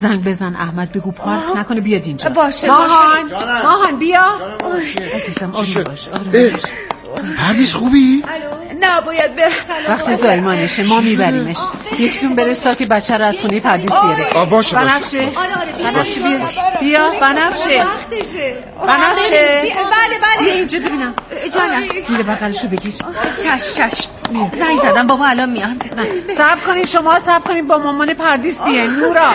زنگ بزن احمد، بگو پارک نکنه بیاد اینجا. باشه ماهان بیا. عزیزم آروم باش. پردیس خوبی؟ نه باید برم. وقتی زایمانشه ما میبریمش. یکتون برسا که بچه رو از خونه پردیس بیاره. باشه بنفشه بیا. بنفشه بیا اینجا ببینم. جانم زیر بغلشو بگیر. چشم زنگ زدم بابا الان میاد. صبر کنین با مامان پردیس بیاین. نورا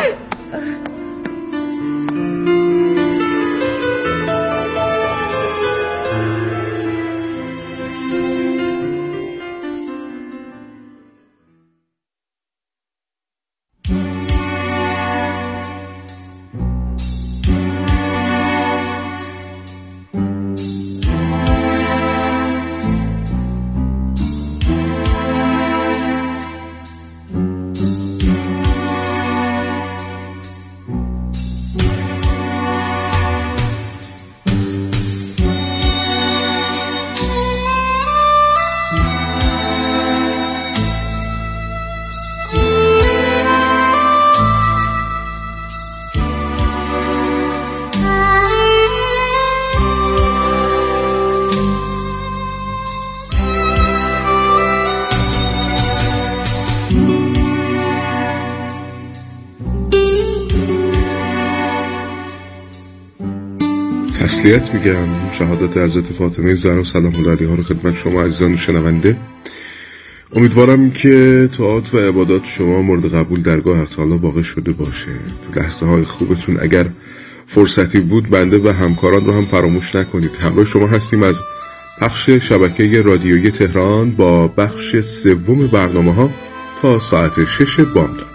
تسلیت میگم. شهادت حضرت فاطمه زهرا سلام الله علیها رو خدمت شما عزیزان شنونده. امیدوارم که طاعات و عبادات شما مورد قبول درگاه حق تعالی واقع شده باشه. تو لحظه های خوبتون اگر فرصتی بود بنده و همکاران رو هم فراموش نکنید. همراه شما هستیم از بخش شبکه رادیویی تهران با بخش سوم برنامه‌ها تا ساعت 6 بامداد.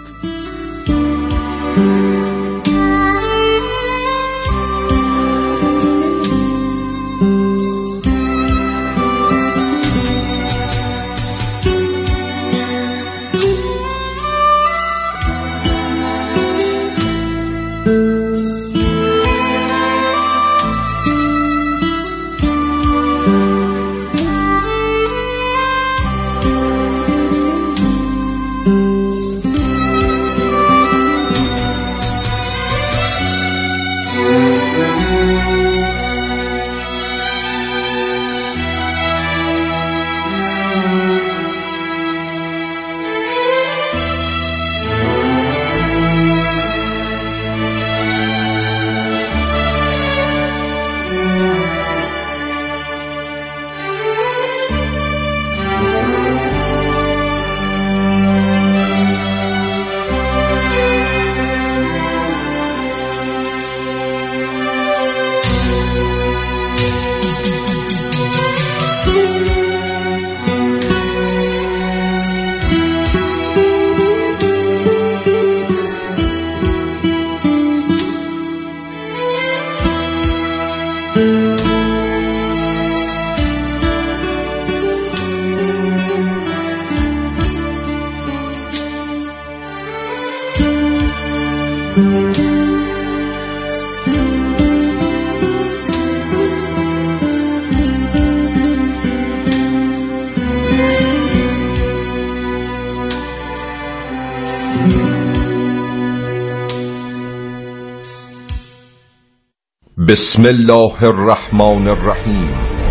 بسم الله الرحمن الرحیم.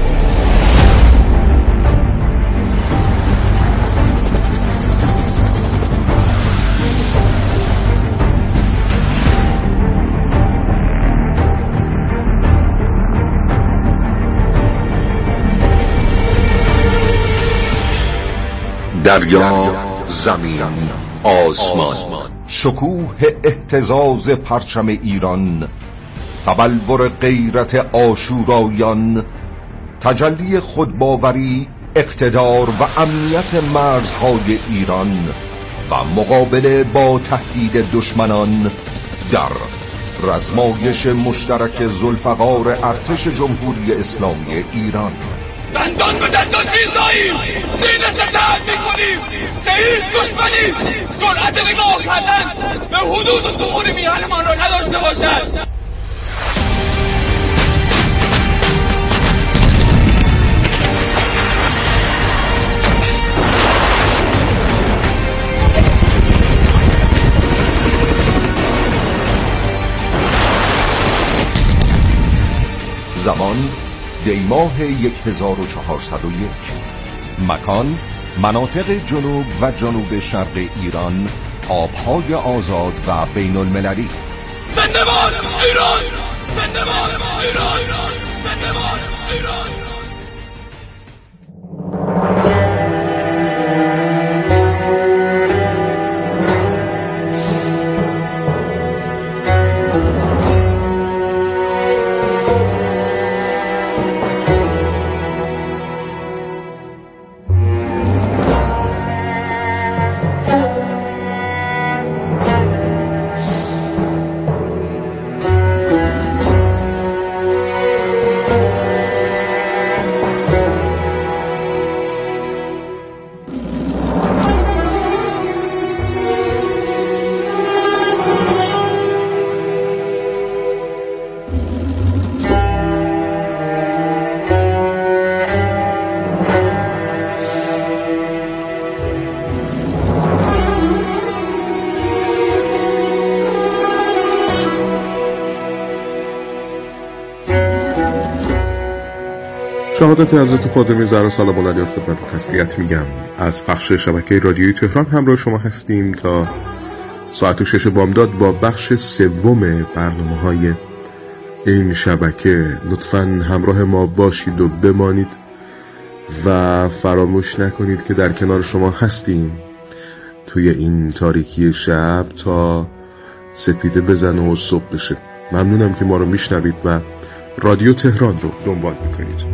دریا، زمین، آسمان، شکوه اهتزاز پرچم ایران، تبلور غیرت آشورایان، تجلی خودباوری، اقتدار و امنیت مرزهای ایران و مقابله با تهدید دشمنان در رزمایش مشترک ذوالفقار ارتش جمهوری اسلامی ایران. دندان به دندان می‌زاییم، سینه سپر می‌کنیم، که هیچ دشمنی جرأت نگاه کردن به حدود و ظهور میهنمان را نداشته باشد. زمان دیماه 1401. مکان مناطق جنوب و جنوب شرق ایران، آبهای آزاد و بین المللی. زنده‌باد ایران! زنده‌باد ایران! زنده‌باد ایران! شهادت حضرت فاطمه زهرا سلام الله علیها خدمت تسلیت میگم. از پخش شبکه رادیویی تهران همراه شما هستیم تا ساعت 6 بامداد با بخش سوم برنامه‌های این شبکه. لطفاً همراه ما باشید و بمانید و فراموش نکنید که در کنار شما هستیم توی این تاریکی شب تا سپیده بزنه و صبح بشه. ممنونم که ما رو میشنوید و رادیو تهران رو دنبال میکنید.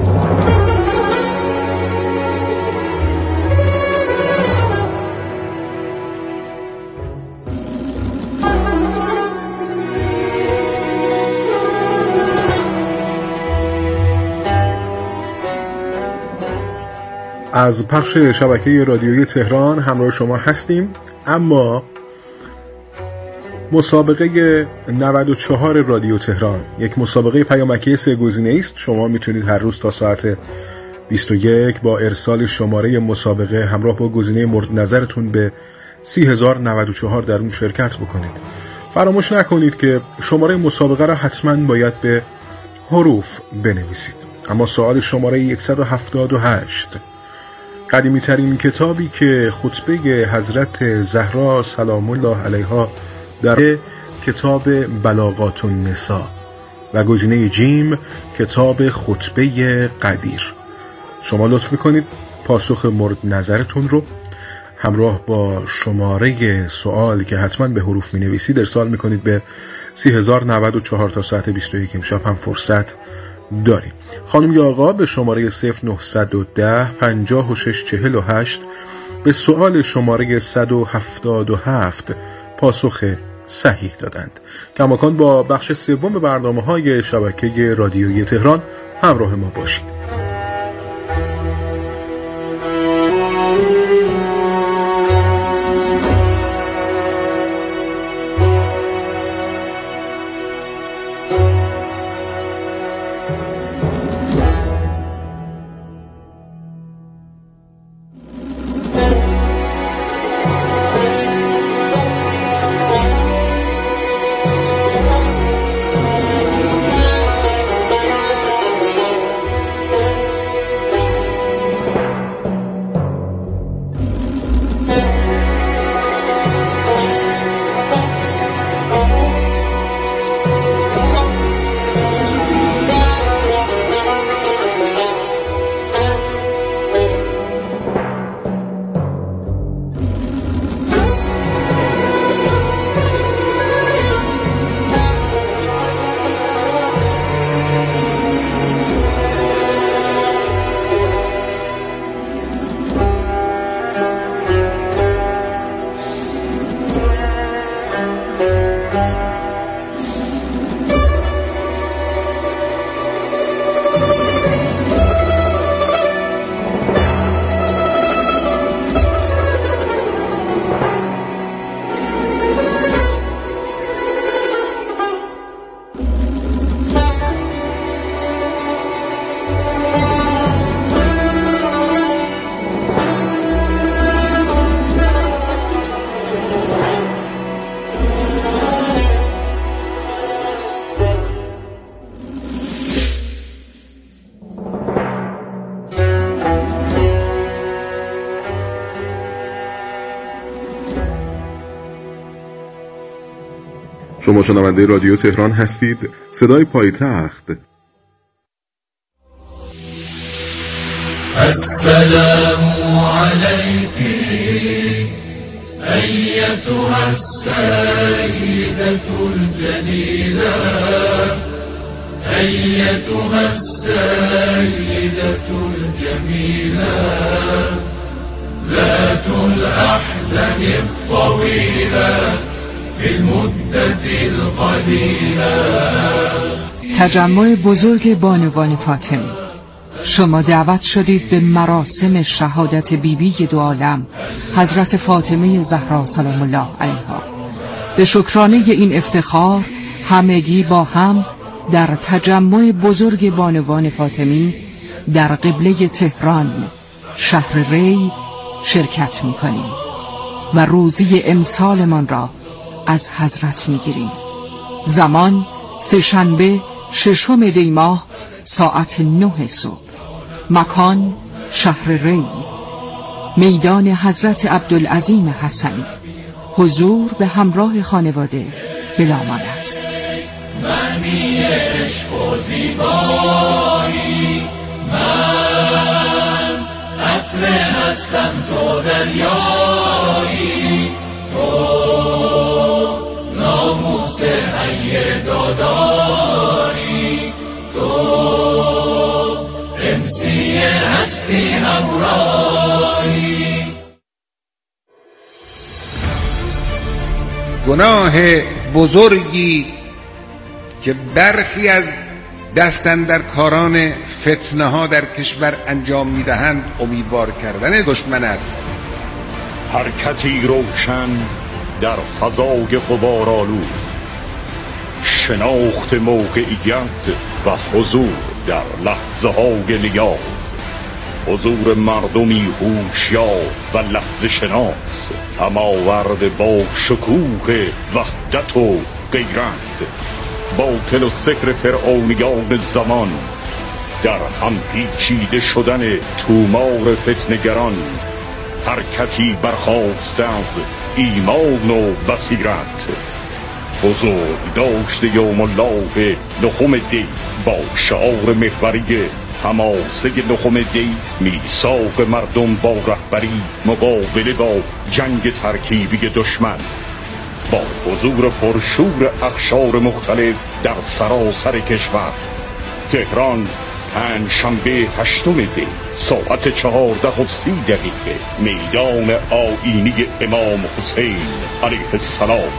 از پخش شبکه رادیویی تهران همراه شما هستیم، اما مسابقه 94 رادیو تهران یک مسابقه پیامکی 3 گزینه‌ای است. شما میتونید هر روز تا ساعت 21 با ارسال شماره مسابقه همراه با گزینه مورد نظرتون به 30094 در اون شرکت بکنید. فراموش نکنید که شماره مسابقه را حتما باید به حروف بنویسید. اما سوال شماره 178، قدیمی ترین کتابی که خطبه حضرت زهرا سلام الله علیها در کتاب بلاغات النساء و گزینه جیم کتاب خطبه قدیر. شما لطف میکنید پاسخ مورد نظرتون رو همراه با شماره سوال که حتما به حروف می نویسید ارسال میکنید به 30094 تا ساعت 21 امشب هم فرصت داریم. خانم یا آقا به شماره 0910 5648 به سوال شماره 177 پاسخ صحیح دادند. کماکان با بخش سوم برنامه‌های شبکه رادیویی تهران همراه ما باشید. شما شنونده رادیو تهران هستید، صدای پایتخت. السلام علیک ایتها السیدة الجلیلة ایتها السیدة الجمیلة ذات الأحزان الطويلة في المدة القليلة. تجمع بزرگ بانوان فاطمی، شما دعوت شدید به مراسم شهادت بیبی دو عالم حضرت فاطمه زهرا سلام الله علیها. به شکرانه این افتخار همگی با هم در تجمع بزرگ بانوان فاطمی در قبله تهران شهر ری شرکت می‌کنیم و روزی امسالمان را از حضرت می‌گیریم. زمان سه‌شنبه 6 دی ماه ساعت 9 صبح. مکان شهر ری، میدان حضرت عبدالعظیم حسنی. حضور به همراه خانواده بلامان است. معنی عشق و زیبایی، من قطره هستم تو دریایی، تو ناموس حی داداری، تو امسی هستی همراهی. گناه بزرگی که برخی از دستاندرکاران فتنه ها در کشور انجام میدهند امیدوار کردن دشمن است. حرکتی روشن در فضای غبارآلود، شناخت موقعیت و حضور در لحظه های نیاز، حضور مردمی هوشیار و لحظه شناس، هماورد با شکوه وحدت و غیرت، باطل و سکر فرعونیان زمان، در هم پیچیده شدن تومار فتنگران، حرکتی برخاسته از ایمان و بصیرت، بزرگ داشته یوم الله نهم دی با شعار محوری حماسه نهم دی، میثاق مردم با رهبری مقابله با جنگ ترکیبی دشمن، با حضور پرشور اقشار مختلف در سراسر کشور. تهران، پنجشنبه 8 دی ساعت 14:30، میدان آیینی امام حسین علیه السلام.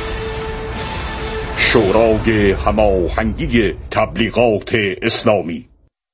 شورای هماهنگی تبلیغات اسلامی.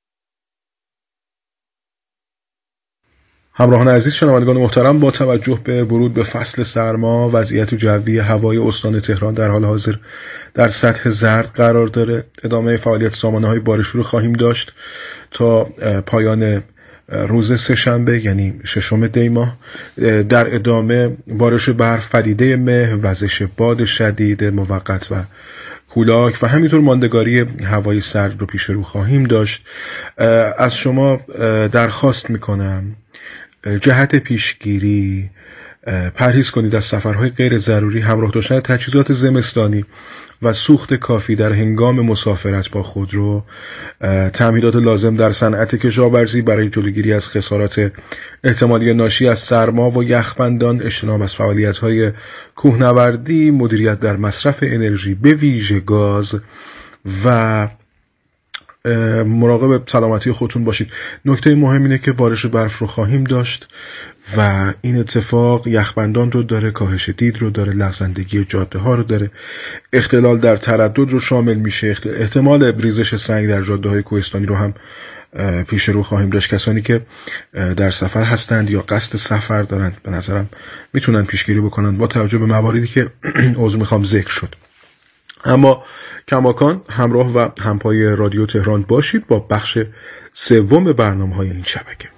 همراهان عزیز، شنوندگان محترم، با توجه به ورود به فصل سرما، وضعیت جوی هوای استان تهران در حال حاضر در سطح زرد قرار داره. ادامه فعالیت سامانه‌های بارشور خواهیم داشت تا پایان روز سه‌شنبه، یعنی 6 دی ماه. در ادامه بارش برف، پدیده مه، وزش باد شدید موقت و کولاک و همینطور ماندگاری هوای سرد رو پیش رو خواهیم داشت. از شما درخواست میکنم جهت پیشگیری پرهیز کنید از سفرهای غیر ضروری، همراه داشتن تجهیزات زمستانی و سوخت کافی در هنگام مسافرت با خودرو، تمهیدات لازم در صنعت کشاورزی برای جلوگیری از خسارات احتمالی ناشی از سرما و یخبندان، اجتناب از فعالیت‌های کوهنوردی، مدیریت در مصرف انرژی به ویژه گاز و مراقب سلامتی خودتون باشید. نکته مهم اینه که بارش برف رو خواهیم داشت و این اتفاق یخبندان رو داره، کاهش دید رو داره، لغزندگی جاده ها رو داره، اختلال در تردد رو شامل میشه، احتمال ریزش سنگ در جاده های کوهستانی رو هم پیش رو خواهیم داشت. کسانی که در سفر هستند یا قصد سفر دارند به نظرم میتونن پیشگیری بکنن با توجه به مواردی که عذر میخوام ذکر شد. اما کماکان همراه و همپای رادیو تهران باشید با بخش سوم برنامه‌های این شبکه.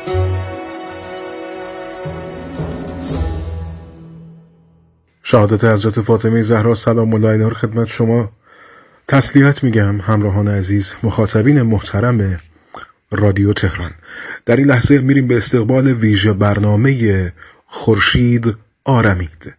شهادت حضرت فاطمه زهرا سلام الله علیها خدمت شما تسلیت میگم. همراهان عزیز، مخاطبین محترم رادیو تهران، در این لحظه میریم به استقبال ویژه برنامه خورشید آرمید.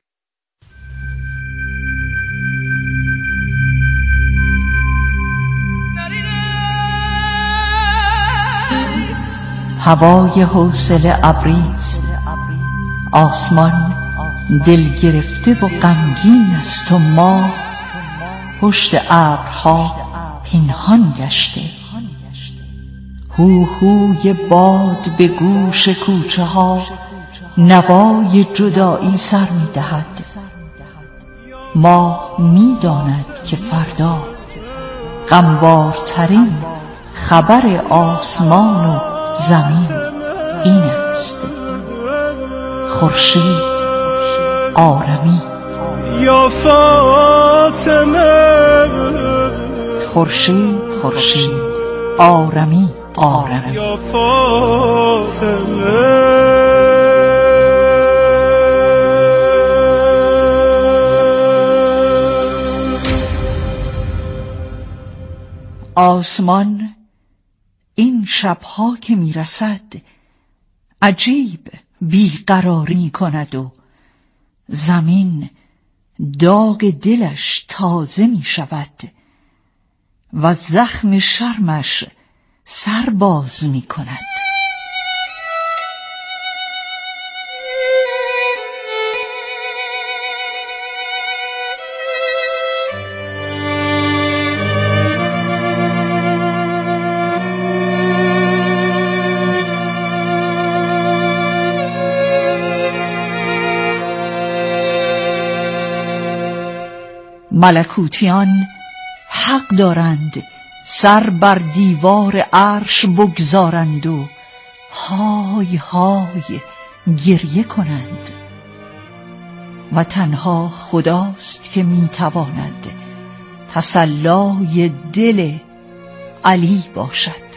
هوای حوصله ابریست، آسمان دل گرفته و غمگین است و ما پشت ابرها پنهان گشته. هوهوی باد به گوش کوچه ها نوای جدایی سر می دهد. ما می داند که فردا غمبارترین خبر آسمان و زمین این است: خورشید آرمی. یا فاطمه خورشید آرمی یا فاطمه. آسمان این شبها که میرسد عجیب بیقراری کند و زمین داغ دلش تازه می شود و زخم شرمش سر باز می کند. ملکوتیان حق دارند سر بر دیوار عرش بگذارند و های های گریه کنند و تنها خداست که میتواند تسلای دل علی باشد.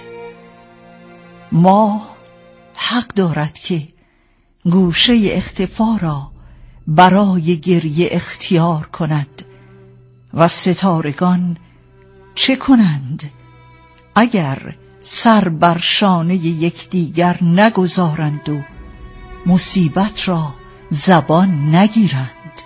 ما حق دارد که گوشه اختفا را برای گریه اختیار کند و ستارگان چه کنند اگر سر بر شانه یکدیگر نگذارند و مصیبت را زبان نگیرند؟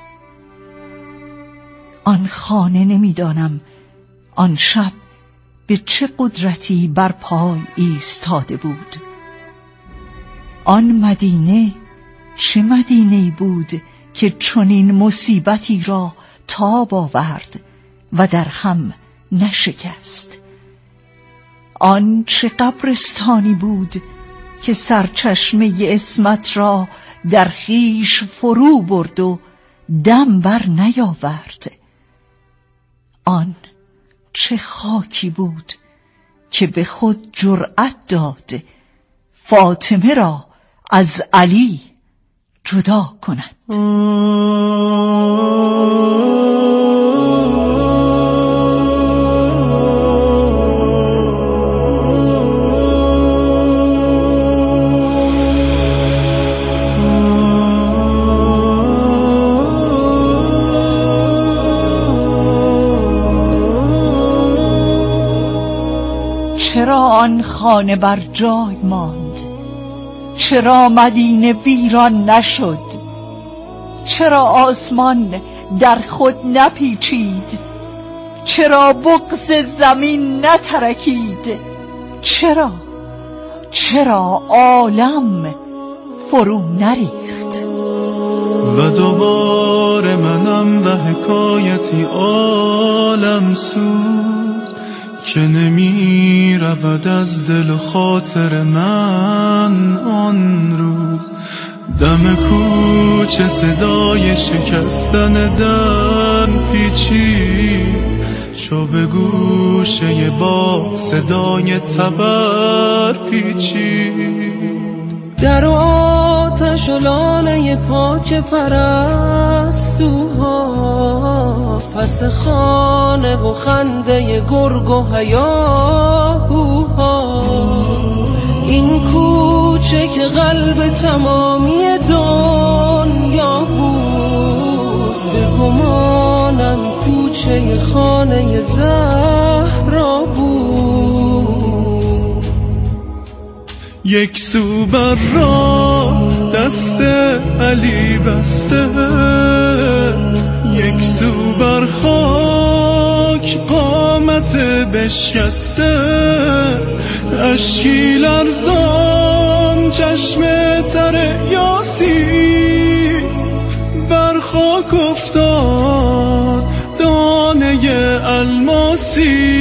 آن خانه نمیدانم آن شب به چه قدرتی بر پای ایستاده بود. آن مدینه چه مدینه‌ای بود که چنین مصیبتی را تاب آورد و در هم نشکست؟ آن چه قبرستانی بود که سرچشمه عصمت را در خویش فرو برد و دم بر نیاورد؟ آن چه خاکی بود که به خود جرأت داد فاطمه را از علی جدا کند؟ چرا آن خانه بر جای ماند؟ چرا مدینه ویران نشد؟ چرا آسمان در خود نپیچید؟ چرا بغض زمین نترکید؟ چرا عالم فرو نریخت؟ و دوباره منم به حکایتی عالم سوز که نمی رود از دل و خاطر من آن روز. دم کوچه صدای شکستن در پیچید، چو به گوشه با صدای تبر پیچید. در آتش و لاله پاک پرستوها، پس خانه و خنده گرگ و هیاهوها، این کوچه کوچه که قلب تمامی دنیا بود، به گمانم کوچه خانه زهرا بود. یک سو بر راه دست علی بسته، یک سو بر خاک قامت بشکسته، اشکی لرزان چشم تر یاسی، بر خاک افتاد دانه الماسی.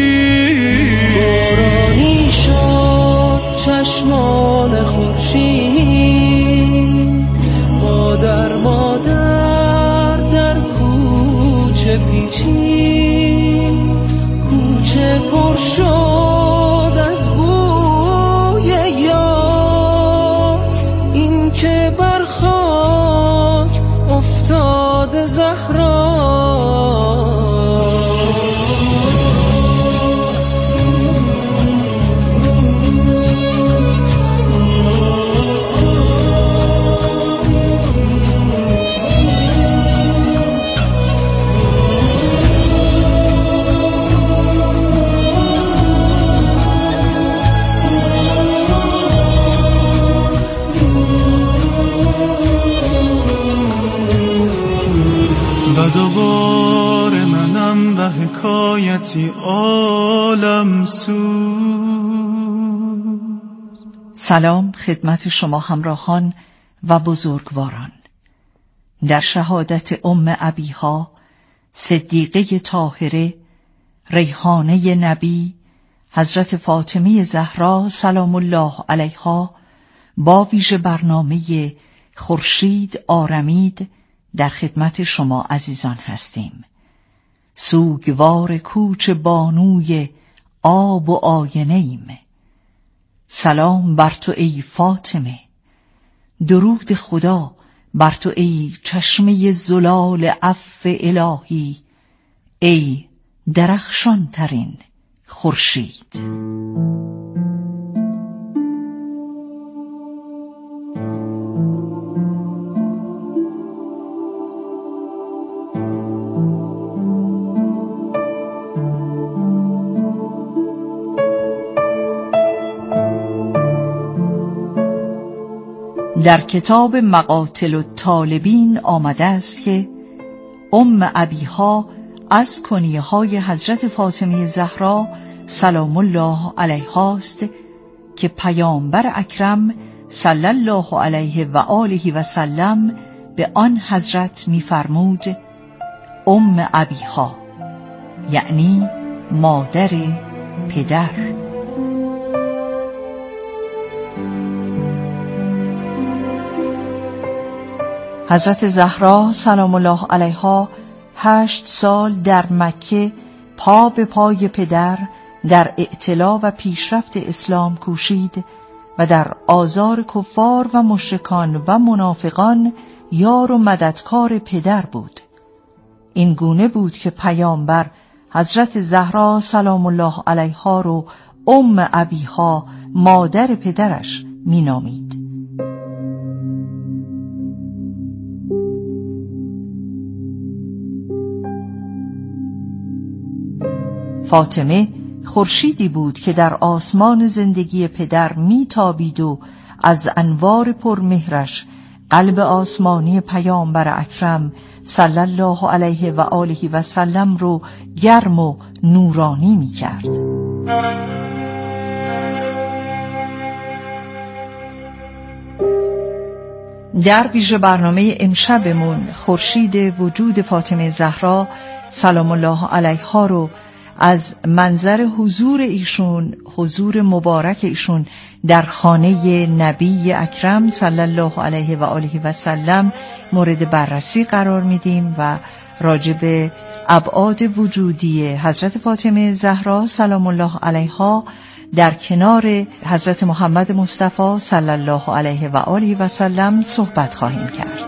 بارانی شد چشمان خورشید، مادر مادر در کوچه پیچید، کوچه پر شد از بوی یاس، این که بر خاک افتاد زهرا. و دوباره منم و حکایتی عالم سوز. سلام خدمت شما همراهان و بزرگواران. در شهادت ام ابیها صدیقه طاهره، ریحانه نبی، حضرت فاطمه زهرا سلام الله علیها، با ویژه برنامه خورشید آرمید در خدمت شما عزیزان هستیم. سوگوار کوچ بانوی آب و آینه ایم. سلام بر تو ای فاطمه، درود خدا بر تو ای چشمه زلال عفو الهی، ای درخشان ترین خورشید. در کتاب مقاتل الطالبین آمده است که ام ابیها از کنیه‌های حضرت فاطمه زهرا سلام الله علیها است که پیامبر اکرم صلی الله علیه و آله و سلم به آن حضرت می‌فرمود ام ابیها، یعنی مادر پدر. حضرت زهرا سلام الله علیها 8 سال در مکه پا به پای پدر در اعتلا و پیشرفت اسلام کوشید و در آزار کفار و مشرکان و منافقان یار و مددکار پدر بود. این گونه بود که پیامبر حضرت زهرا سلام الله علیها رو ام ابیها، مادر پدرش مینامید. فاطمه خورشیدی بود که در آسمان زندگی پدر میتابید و از انوار پرمهرش قلب آسمانی پیامبر اکرم صلی الله علیه و آله و سلم رو گرم و نورانی میکرد. در ویژه برنامه امشبمون خورشید وجود فاطمه زهرا سلام الله علیها رو از منظر حضور ایشون، حضور مبارک ایشون در خانه نبی اکرم صلی الله علیه و آله و سلم مورد بررسی قرار میدیم و راجع به ابعاد وجودی حضرت فاطمه زهرا سلام الله علیها در کنار حضرت محمد مصطفی صلی الله علیه و آله و سلم صحبت خواهیم کرد.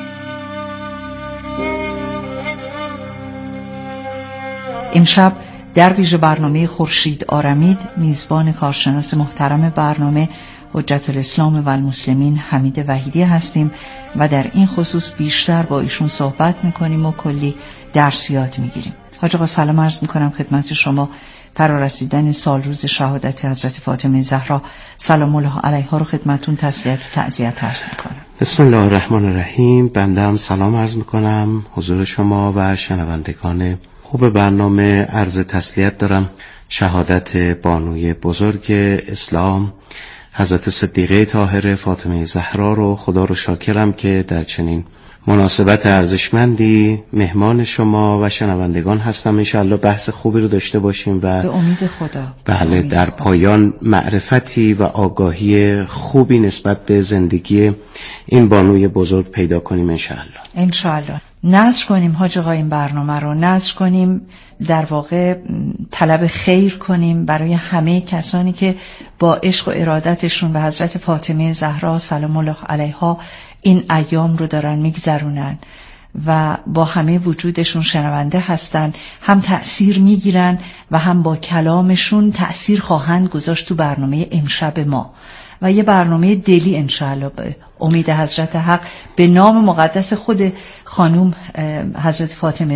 امشب در ویژه برنامه خورشید آرمید میزبان کارشناس محترم برنامه حجت الاسلام و المسلمین حمید وحیدی هستیم و در این خصوص بیشتر با ایشون صحبت میکنیم و کلی درس یاد میگیریم. حاج آقا سلام عرض میکنم خدمت شما. فرارسیدن سال روز شهادت حضرت فاطمه زهرا سلام الله علیها رو خدمتون تسلیت و تعزیت عرض میکنم. بسم الله الرحمن الرحیم. بنده هم سلام عرض میکنم حضور شما و شنوندگان خوب برنامه. عرض تسلیت دارم. شهادت بانوی بزرگ اسلام حضرت صدیقه طاهره فاطمه زهرا رو خدا رو شاکرم که در چنین مناسبت ارزشمندی مهمان شما و شنوندگان هستم. انشاءالله بحث خوبی رو داشته باشیم و به امید خدا بله در پایان معرفتی و آگاهی خوبی نسبت به زندگی این بانوی بزرگ پیدا کنیم انشاءالله. نظر کنیم حاج آقا این برنامه رو نظر کنیم، در واقع طلب خیر کنیم برای همه کسانی که با عشق و ارادتشون به حضرت فاطمه زهرا سلام الله علیها این ایام رو دارن میگذرونن و با همه وجودشون شنونده هستن، هم تأثیر میگیرن و هم با کلامشون تأثیر خواهند گذاشت تو برنامه امشب ما و یه برنامه دلی انشاءالله به امید حضرت حق به نام مقدس خود خانوم حضرت فاطمه